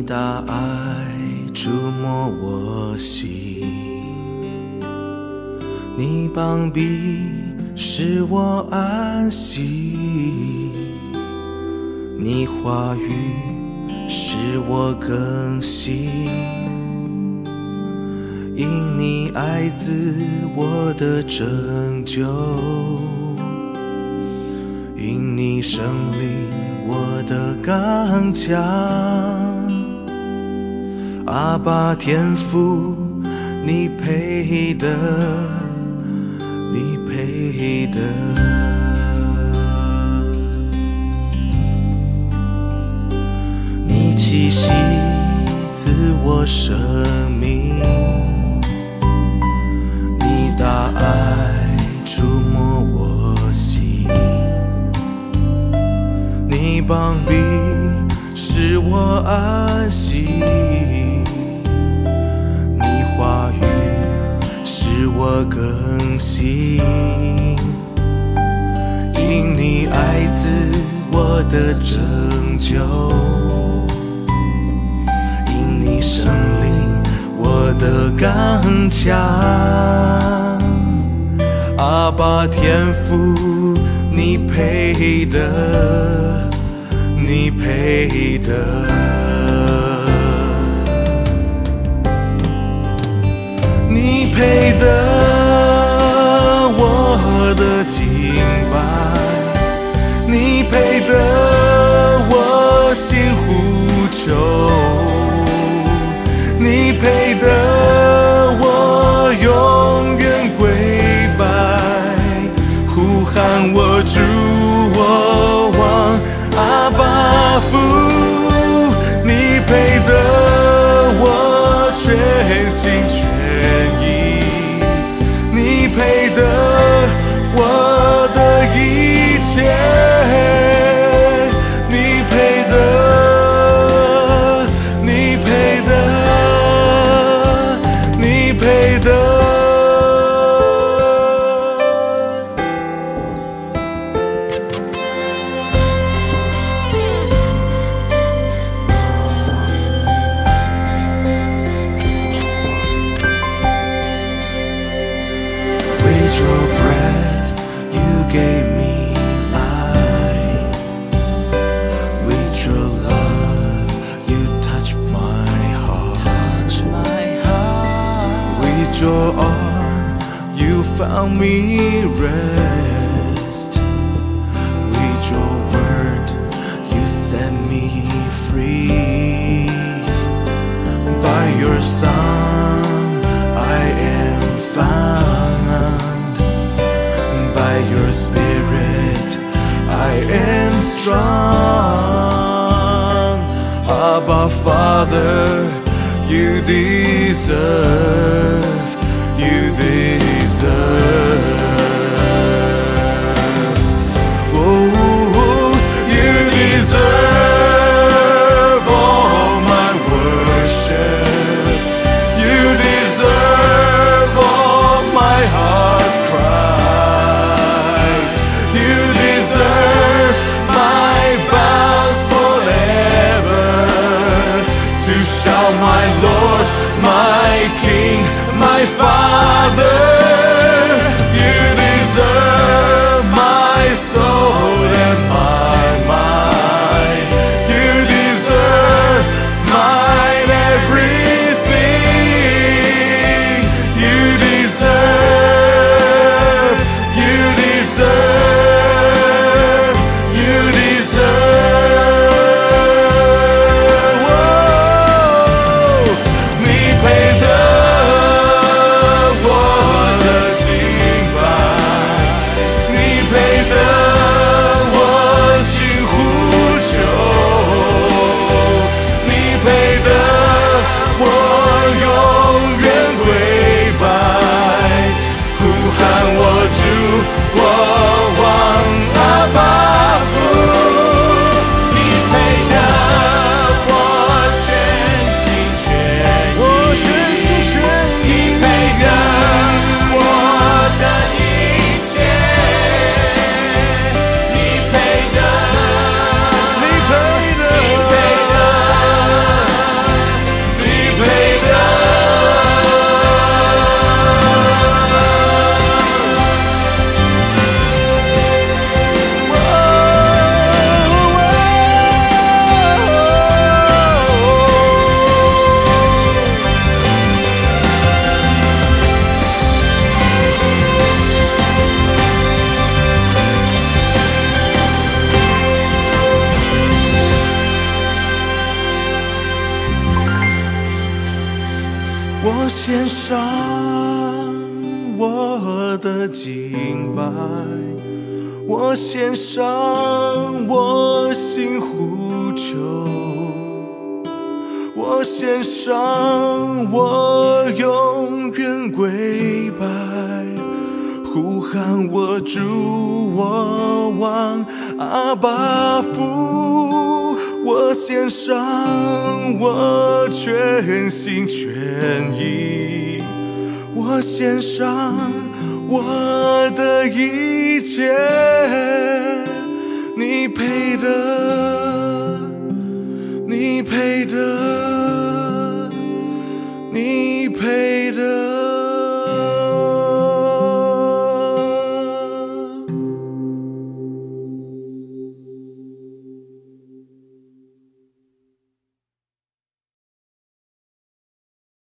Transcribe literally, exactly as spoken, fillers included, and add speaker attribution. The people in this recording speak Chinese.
Speaker 1: 大爱触摸我心，你膀臂使我安息，你话语使我更新，因你爱子我的拯救，因你生灵我的刚强。阿爸天父，你配的，你配的。你气息赐我生命，你大爱触摸我心，你膀臂使我安息，你话语使我更新，因你爱子我的拯救，因你生灵我的刚强。阿爸天父，你配的，你配的。你配得我的敬拜，你配得我心呼求，你配得我永远跪拜，呼喊我主我王阿爸父，你配得我全心全意，你配得我的一切，你配得，你配得，你配得。With your breath, you gave me life. With your love, you touched my heart. Touch my heart. With your arm, you found me rest. With your word, you set me free. By your Son, I am found. By your Spirit, I am strong. Abba, Father, you deserve, you deserve. Oh, you deserve all my worship. You deserve all my heart's cry. My Lord, my King, my Father, you deserve my soul and my mind. You deserve mine everything. You deserve, you deserve, you deserve. 我献上我的敬拜，我献上我心呼求，我献上我永远跪拜，呼喊我主我王阿爸父，我献上我全心全意，我献上我的一切，你配得